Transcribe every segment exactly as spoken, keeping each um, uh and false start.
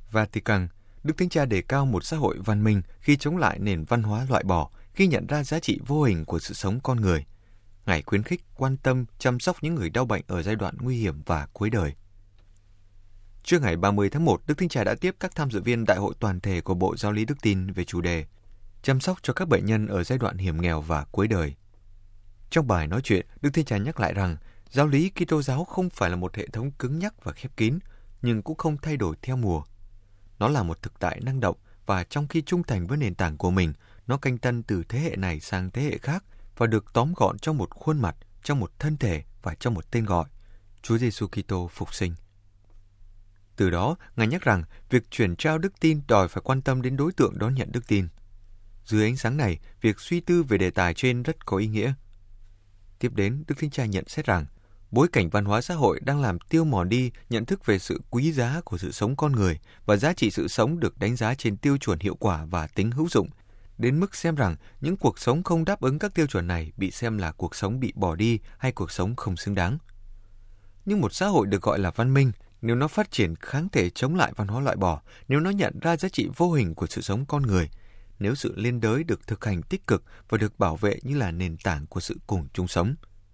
Vatican, Đức Thánh Cha đề cao một xã hội văn minh khi chống lại nền văn hóa loại bỏ, khi nhận ra giá trị vô hình của sự sống con người. Ngài khuyến khích quan tâm, chăm sóc những người đau bệnh ở giai đoạn nguy hiểm và cuối đời. Trước ngày ba mươi tháng một, Đức Thánh Cha đã tiếp các tham dự viên Đại hội toàn thể của Bộ Giáo lý Đức tin về chủ đề chăm sóc cho các bệnh nhân ở giai đoạn hiểm nghèo và cuối đời. Trong bài nói chuyện, Đức Thánh Cha nhắc lại rằng giáo lý Kitô giáo không phải là một hệ thống cứng nhắc và khép kín, nhưng cũng không thay đổi theo mùa. Nó là một thực tại năng động và trong khi trung thành với nền tảng của mình, nó canh tân từ thế hệ này sang thế hệ khác và được tóm gọn trong một khuôn mặt, trong một thân thể và trong một tên gọi, Chúa Giêsu Kitô phục sinh. Từ đó, Ngài nhắc rằng việc truyền trao đức tin đòi phải quan tâm đến đối tượng đón nhận đức tin. Dưới ánh sáng này, việc suy tư về đề tài trên rất có ý nghĩa. Tiếp đến, Đức Thánh Cha nhận xét rằng bối cảnh văn hóa xã hội đang làm tiêu mòn đi nhận thức về sự quý giá của sự sống con người và giá trị sự sống được đánh giá trên tiêu chuẩn hiệu quả và tính hữu dụng, đến mức xem rằng những cuộc sống không đáp ứng các tiêu chuẩn này bị xem là cuộc sống bị bỏ đi hay cuộc sống không xứng đáng. Nhưng một xã hội được gọi là văn minh, nếu nó phát triển kháng thể chống lại văn hóa loại bỏ, nếu nó nhận ra giá trị vô hình của sự sống con người, nếu sự liên đới được thực hành tích cực và được bảo vệ như là nền tảng của sự cùng chung sống.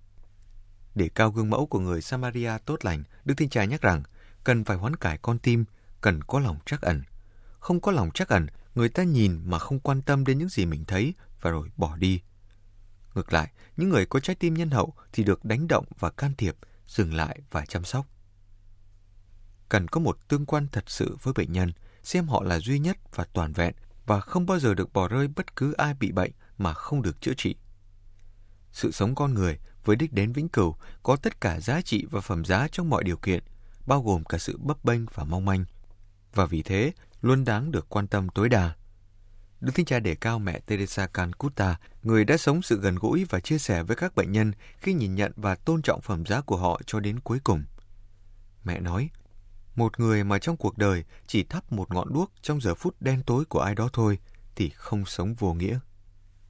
Để cao gương mẫu của người Samaria tốt lành, Đức Thánh Cha nhắc rằng cần phải hoán cải con tim, cần có lòng trắc ẩn. Không có lòng trắc ẩn, người ta nhìn mà không quan tâm đến những gì mình thấy và rồi bỏ đi. Ngược lại, những người có trái tim nhân hậu thì được đánh động và can thiệp, dừng lại và chăm sóc. Cần có một tương quan thật sự với bệnh nhân, xem họ là duy nhất và toàn vẹn và không bao giờ được bỏ rơi bất cứ ai bị bệnh mà không được chữa trị. Sự sống con người với đích đến vĩnh cửu có tất cả giá trị và phẩm giá trong mọi điều kiện, bao gồm cả sự bấp bênh và mong manh, và vì thế luôn đáng được quan tâm tối đa. Đức Thánh Cha đề cao mẹ Teresa Calcutta, người đã sống sự gần gũi và chia sẻ với các bệnh nhân khi nhìn nhận và tôn trọng phẩm giá của họ cho đến cuối cùng. Mẹ nói, một người mà trong cuộc đời chỉ thắp một ngọn đuốc trong giờ phút đen tối của ai đó thôi thì không sống vô nghĩa.